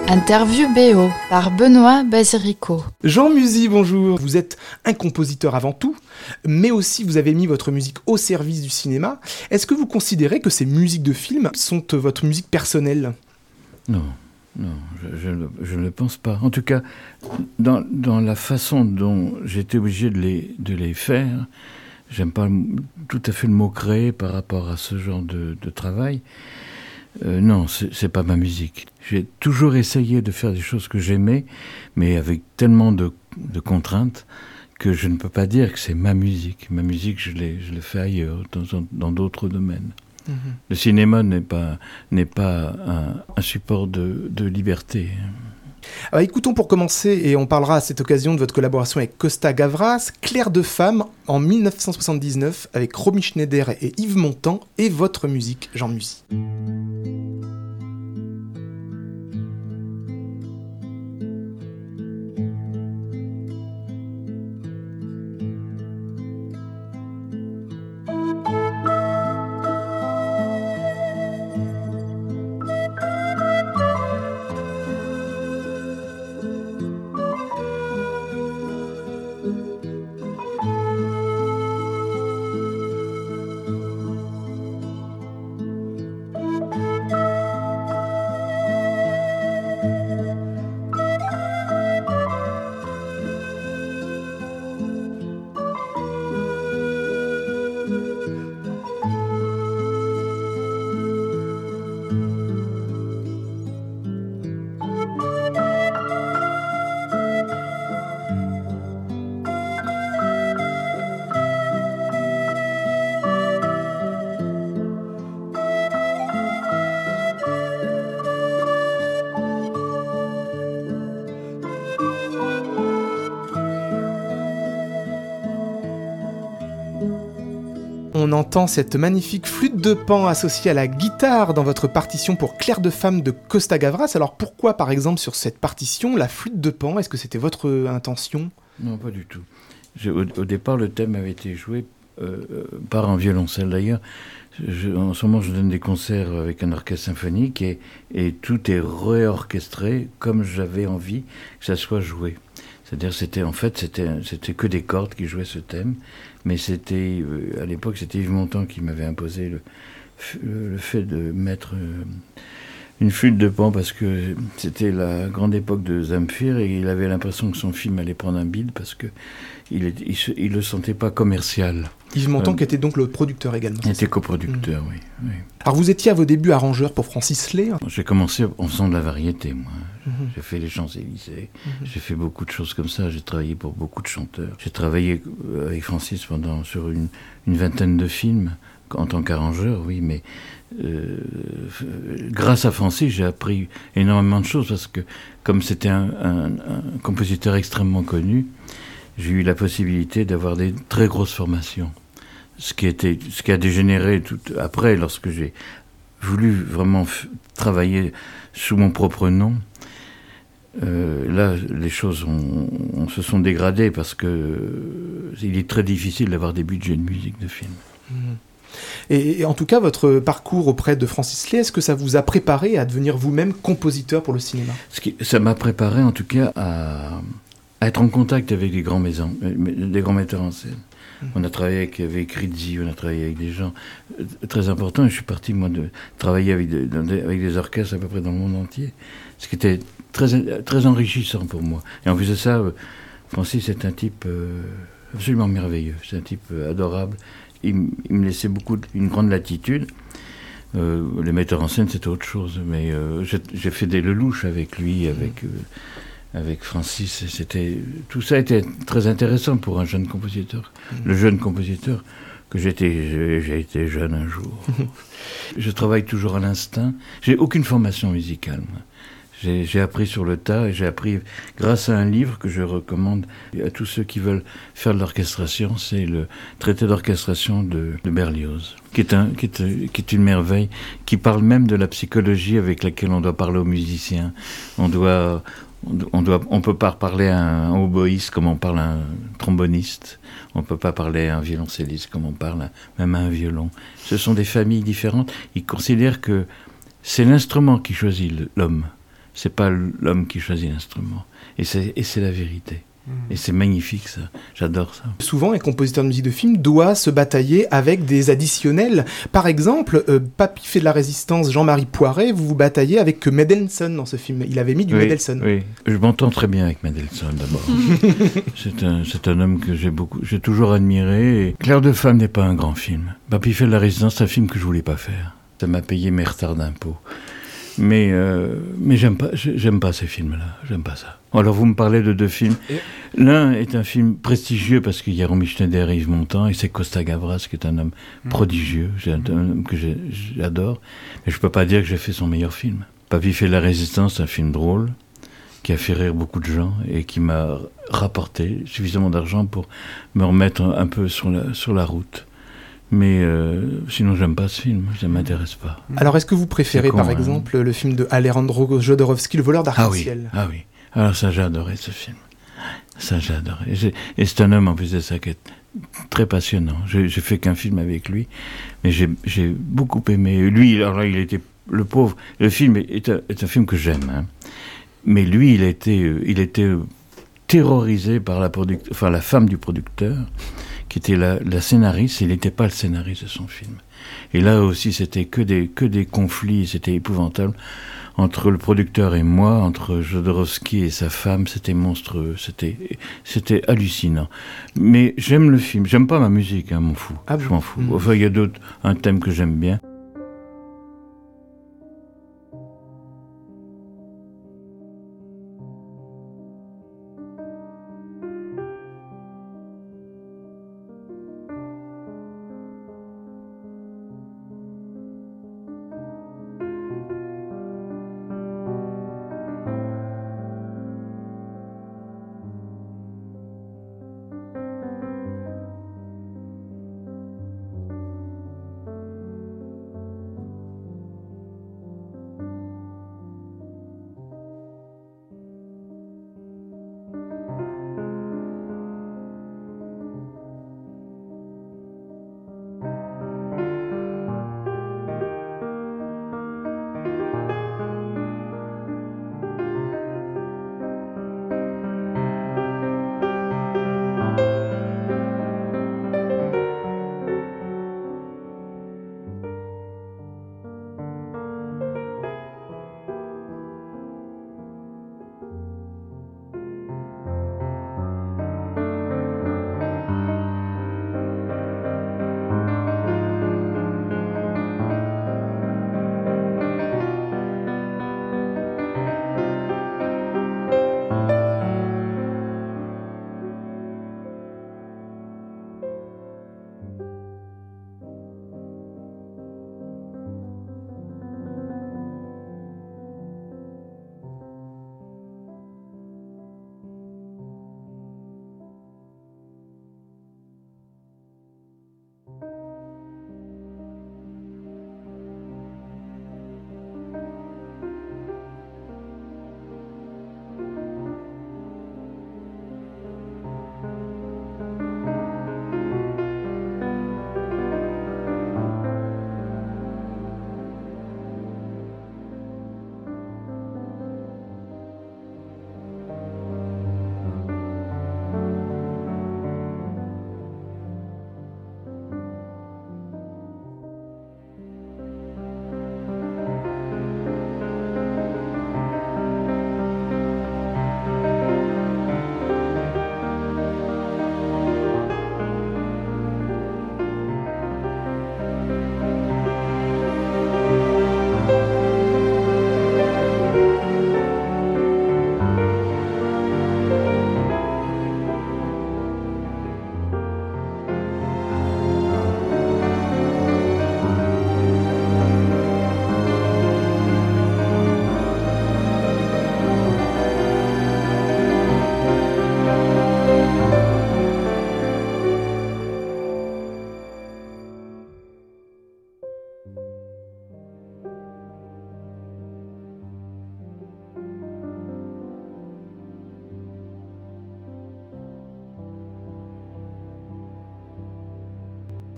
Interview BO par Benoît Basirico. Jean Musy, bonjour. Vous êtes un compositeur avant tout, mais aussi vous avez mis votre musique au service du cinéma. Est-ce que vous considérez que ces musiques de film sont votre musique personnelle ? Non, je ne le pense pas. En tout cas, dans la façon dont j'étais obligé de les faire, j'aime pas tout à fait le mot créer par rapport à ce genre de travail. Non, c'est pas ma musique. J'ai toujours essayé de faire des choses que j'aimais, mais avec tellement de contraintes que je ne peux pas dire que c'est ma musique. Ma musique, je l'ai fait ailleurs, dans d'autres domaines. Mmh. Le cinéma n'est pas un support de liberté. Alors écoutons pour commencer, et on parlera à cette occasion de votre collaboration avec Costa Gavras, Clair de femme en 1979 avec Romy Schneider et Yves Montand, et votre musique, Jean Musy. On entend cette magnifique flûte de Pan associée à la guitare dans votre partition pour Clair de femme de Costa Gavras. Alors pourquoi, par exemple, sur cette partition, la flûte de Pan ? Est-ce que c'était votre intention ? Non, pas du tout. Au départ, le thème avait été joué par un violoncelle. D'ailleurs, en ce moment, je donne des concerts avec un orchestre symphonique et tout est réorchestré comme j'avais envie que ça soit joué. C'est-à-dire, c'était que des cordes qui jouaient ce thème, mais à l'époque, c'était Yves Montand qui m'avait imposé le fait de mettre une flûte de Pan, parce que c'était la grande époque de Zamfir, et il avait l'impression que son film allait prendre un bide, parce que il le sentait pas commercial. Yves Montand qui était donc le producteur également. Il était coproducteur, oui. Alors vous étiez à vos débuts arrangeur pour Francis Lay. J'ai commencé en faisant de la variété, moi. J'ai fait les Champs-Élysées, j'ai fait beaucoup de choses comme ça, j'ai travaillé pour beaucoup de chanteurs. J'ai travaillé avec Francis sur une vingtaine de films, en tant qu'arrangeur, oui, mais grâce à Francis, j'ai appris énormément de choses, parce que comme c'était un compositeur extrêmement connu, j'ai eu la possibilité d'avoir des très grosses formations. Ce qui a dégénéré tout après, lorsque j'ai voulu vraiment travailler sous mon propre nom. Là, les choses se sont dégradées, parce que il est très difficile d'avoir des budgets de musique de film. Et en tout cas, votre parcours auprès de Francis Lay, est-ce que ça vous a préparé à devenir vous-même compositeur pour le cinéma ? Ça m'a préparé, en tout cas, à être en contact avec des grands metteurs en scène. On a travaillé avec Rizzi, on a travaillé avec des gens très importants, et je suis parti, moi, de travailler avec des orchestres à peu près dans le monde entier, ce qui était très, très enrichissant pour moi. Et en plus de ça, Francis est un type absolument merveilleux, c'est un type adorable. Il me laissait une grande latitude. Les metteurs en scène, c'était autre chose, mais j'ai fait des lelouches avec lui, avec Francis. Tout ça était très intéressant pour un jeune compositeur. Le jeune compositeur que j'ai été jeune un jour. Je travaille toujours à l'instinct. J'ai aucune formation musicale, moi. J'ai appris sur le tas, et j'ai appris grâce à un livre que je recommande à tous ceux qui veulent faire de l'orchestration. C'est le traité d'orchestration de Berlioz, qui est une merveille, qui parle même de la psychologie avec laquelle on doit parler aux musiciens. On peut pas parler à un oboïste comme on parle à un tromboniste. On peut pas parler à un violoncelliste comme on parle même à un violon. Ce sont des familles différentes. Ils considèrent que c'est l'instrument qui choisit l'homme. C'est pas l'homme qui choisit l'instrument. Et c'est la vérité. Et c'est magnifique, ça. J'adore ça. Souvent, un compositeur de musique de film doit se batailler avec des additionnels. Par exemple, Papy fait de la résistance, Jean-Marie Poiret, vous vous bataillez avec Mendelssohn dans ce film. Il avait mis du Mendelssohn. Oui, je m'entends très bien avec Mendelssohn, d'abord. c'est un homme que j'ai toujours admiré. Et Clair de femme n'est pas un grand film. Papy fait de la résistance, c'est un film que je voulais pas faire. Ça m'a payé mes retards d'impôts. Mais j'aime pas ces films-là. J'aime pas ça. Alors vous me parlez de deux films. L'un est un film prestigieux parce qu'il y a Romy Schneider et Yves Montand, et c'est Costa Gavras qui est un homme prodigieux, un homme que j'adore. Mais je peux pas dire que j'ai fait son meilleur film. Papy fait de la résistance, c'est un film drôle qui a fait rire beaucoup de gens et qui m'a rapporté suffisamment d'argent pour me remettre un peu sur la route. Mais sinon, j'aime pas ce film, ça ne m'intéresse pas. Alors, est-ce que vous préférez, par exemple, le film de Alejandro Jodorowsky, Le voleur d'arc-en-ciel ? Ah oui. Alors ça, j'ai adoré ce film. Ça, j'ai adoré. Et c'est un homme, en plus de ça, qui est très passionnant. J'ai fait qu'un film avec lui, mais j'ai beaucoup aimé. Lui, alors là, il était le pauvre. Le film est un film que j'aime, hein. Mais lui, il était terrorisé par la femme du producteur, qui était la scénariste. Il n'était pas le scénariste de son film. Et là aussi, c'était que des conflits, c'était épouvantable. Entre le producteur et moi, entre Jodorowsky et sa femme, c'était monstrueux, c'était hallucinant. Mais j'aime le film, j'aime pas ma musique, hein, je m'en fous. Enfin, il y a un thème que j'aime bien.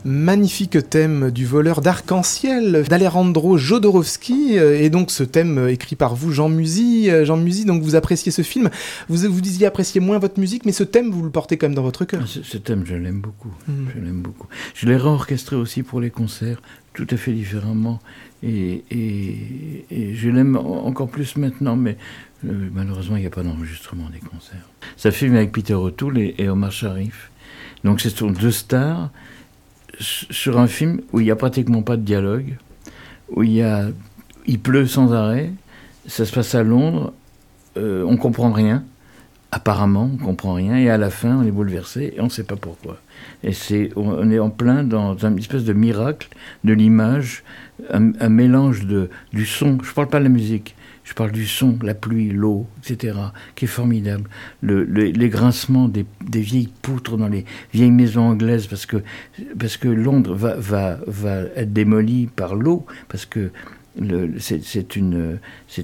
Magnifique thème du voleur d'arc-en-ciel d'Alejandro Jodorowsky, et donc ce thème écrit par vous, Jean Musy. Jean Musy, donc vous appréciez ce film, vous disiez apprécier moins votre musique, mais ce thème vous le portez quand même dans votre cœur. Ce thème, je l'aime beaucoup, je l'aime beaucoup. Je l'ai réorchestré aussi pour les concerts, tout à fait différemment, et je l'aime encore plus maintenant, mais malheureusement il n'y a pas d'enregistrement des concerts. Ça filme avec Peter O'Toole et Omar Sharif, donc ce sont deux stars, sur un film où il n'y a pratiquement pas de dialogue, où il pleut sans arrêt, ça se passe à Londres, on comprend rien, apparemment on comprend rien, et à la fin on est bouleversé et on ne sait pas pourquoi. Et on est en plein dans une espèce de miracle de l'image, un mélange du son, je ne parle pas de la musique, je parle du son, la pluie, l'eau, etc., qui est formidable. Les grincements des vieilles poutres dans les vieilles maisons anglaises, parce que Londres va être démolie par l'eau, parce que c'est une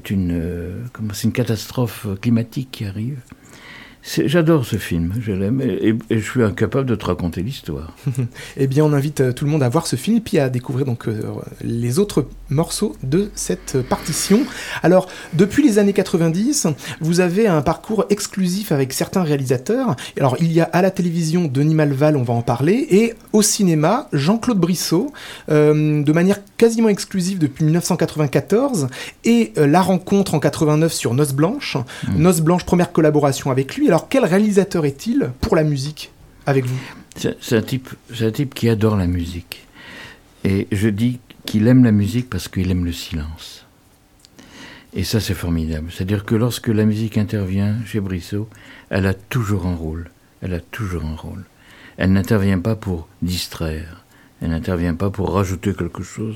catastrophe climatique qui arrive. J'adore ce film, je l'aime, et je suis incapable de te raconter l'histoire. Eh bien, on invite tout le monde à voir ce film, puis à découvrir donc les autres morceaux de cette partition. Alors, depuis les années 90, vous avez un parcours exclusif avec certains réalisateurs. Alors, il y a à la télévision Denis Malval, on va en parler, et au cinéma, Jean-Claude Brissot, de manière quasiment exclusive depuis 1994, et La Rencontre en 89 sur Noces Blanches. Noces Blanches, première collaboration avec lui. Alors, quel réalisateur est-il pour la musique avec vous ? C'est un type qui adore la musique. Et je dis qu'il aime la musique parce qu'il aime le silence. Et ça, c'est formidable. C'est-à-dire que lorsque la musique intervient chez Brissot, elle a toujours un rôle. Elle n'intervient pas pour distraire. Elle n'intervient pas pour rajouter quelque chose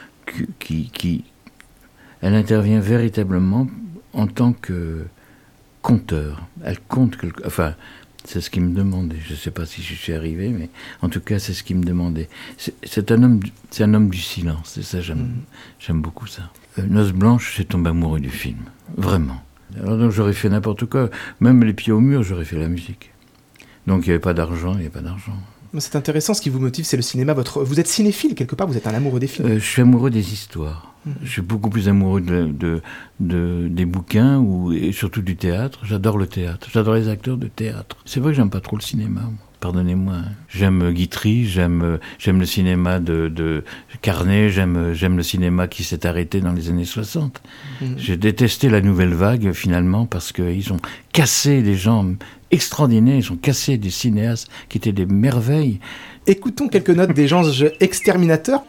Elle intervient véritablement en tant que conteur. Elle compte enfin, c'est ce qu'il me demandait. Je ne sais pas si je suis arrivé, mais en tout cas, c'est ce qu'il me demandait. C'est un homme du silence, et ça, j'aime beaucoup ça. Noces Blanches, j'ai tombé amoureux du film, vraiment. Alors donc, j'aurais fait n'importe quoi, même les pieds au mur, j'aurais fait la musique. Donc, il n'y avait pas d'argent. C'est intéressant, ce qui vous motive, c'est le cinéma. Vous êtes cinéphile, quelque part, vous êtes un amoureux des films. Je suis amoureux des histoires. Je suis beaucoup plus amoureux des bouquins et surtout du théâtre. J'adore le théâtre. J'adore les acteurs de théâtre. C'est vrai que j'aime pas trop le cinéma, moi. Pardonnez-moi. J'aime Guitry, j'aime le cinéma de Carnet, j'aime le cinéma qui s'est arrêté dans les années 60. J'ai détesté la nouvelle vague, finalement, parce qu'ils ont cassé des gens extraordinaires, ils ont cassé des cinéastes qui étaient des merveilles. Écoutons quelques notes des gens exterminateurs.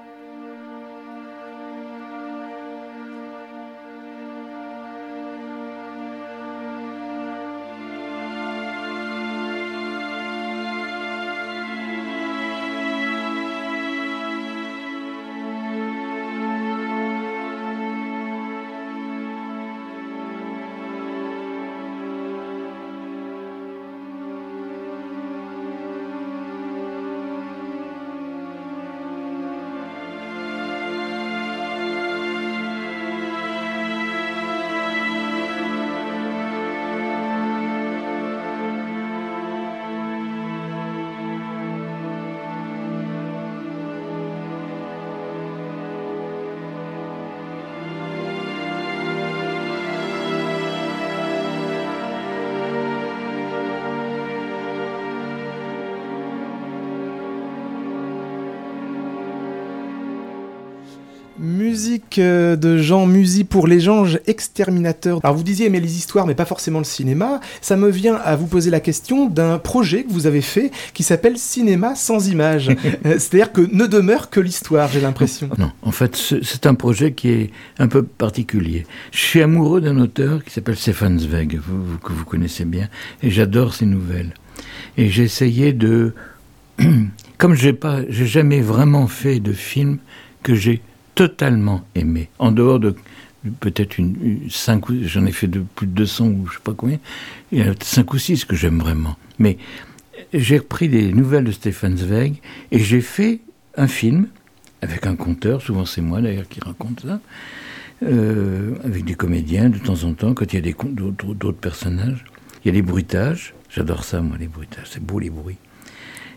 Musique de Jean Musy pour Les Anges Exterminateurs. Alors vous disiez aimer les histoires mais pas forcément le cinéma. Ça me vient à vous poser la question d'un projet que vous avez fait qui s'appelle Cinéma sans images. C'est-à-dire que ne demeure que l'histoire, j'ai l'impression. Non, en fait c'est un projet qui est un peu particulier. Je suis amoureux d'un auteur qui s'appelle Stefan Zweig, que vous connaissez bien, et j'adore ses nouvelles. Et j'ai essayé de... Comme j'ai jamais vraiment fait de film que j'ai totalement aimé, en dehors de peut-être 5 j'en ai fait plus de 200 ou je sais pas combien, il y a 5 ou 6 que j'aime vraiment. Mais j'ai repris des nouvelles de Stefan Zweig et j'ai fait un film avec un conteur, souvent c'est moi d'ailleurs qui raconte ça, avec des comédiens de temps en temps, quand il y a d'autres personnages. Il y a les bruitages, j'adore ça moi, les bruitages, c'est beau les bruits.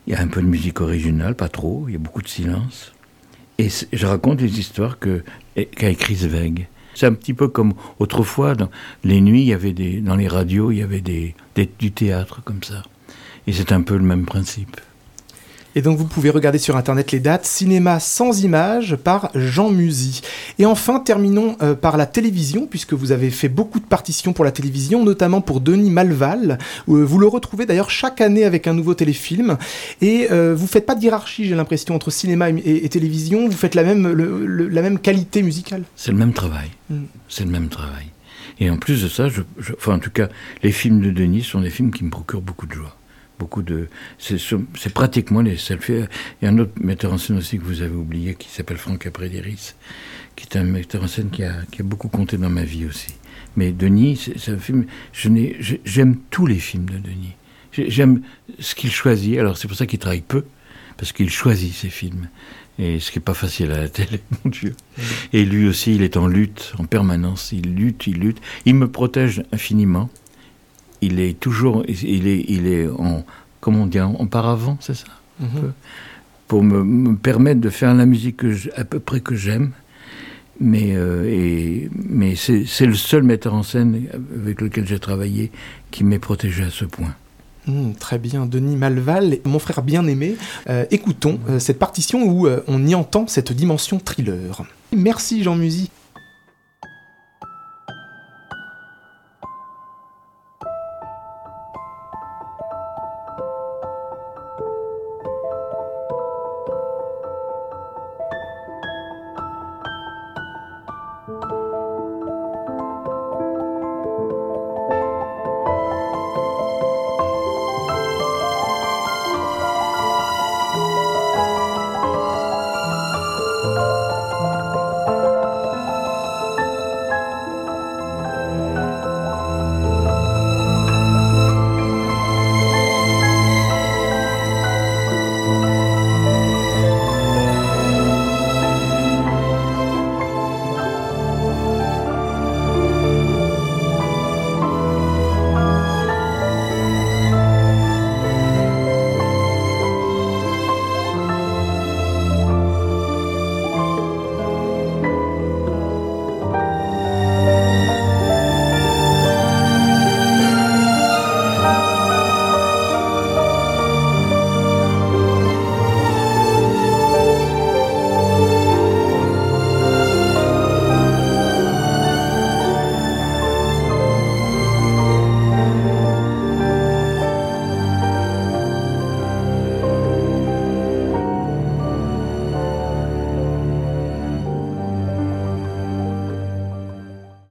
Il y a un peu de musique originale, pas trop, il y a beaucoup de silence. Et je raconte les histoires qu'a écrit Zweig. C'est un petit peu comme autrefois, dans les nuits, il y avait dans les radios, il y avait du théâtre comme ça. Et c'est un peu le même principe. Et donc vous pouvez regarder sur internet les dates. Cinéma sans images par Jean Musy. Et enfin, terminons par la télévision, puisque vous avez fait beaucoup de partitions pour la télévision, notamment pour Denis Malval. Vous le retrouvez d'ailleurs chaque année avec un nouveau téléfilm. Et vous faites pas de hiérarchie, j'ai l'impression, entre cinéma et télévision. Vous faites la même qualité musicale. C'est le même travail. C'est le même travail. Et en plus de ça, enfin en tout cas, les films de Denis sont des films qui me procurent beaucoup de joie. C'est pratiquement les seuls films. Il y a un autre metteur en scène aussi que vous avez oublié qui s'appelle Franck Caprédéris, qui est un metteur en scène qui a beaucoup compté dans ma vie aussi. Mais Denis, c'est un film. J'aime tous les films de Denis. J'aime ce qu'il choisit. Alors c'est pour ça qu'il travaille peu, parce qu'il choisit ses films. Et ce qui n'est pas facile à la télé, mon Dieu. Et lui aussi, il est en lutte, en permanence. Il lutte. Il me protège infiniment. Il est toujours, il est en, comment on dit, en paravent, c'est ça, pour me permettre de faire la musique à peu près que j'aime. Mais c'est le seul metteur en scène avec lequel j'ai travaillé qui m'est protégé à ce point. Très bien, Denis Malval, mon frère bien-aimé. Écoutons cette partition où on y entend cette dimension thriller. Merci Jean Musy.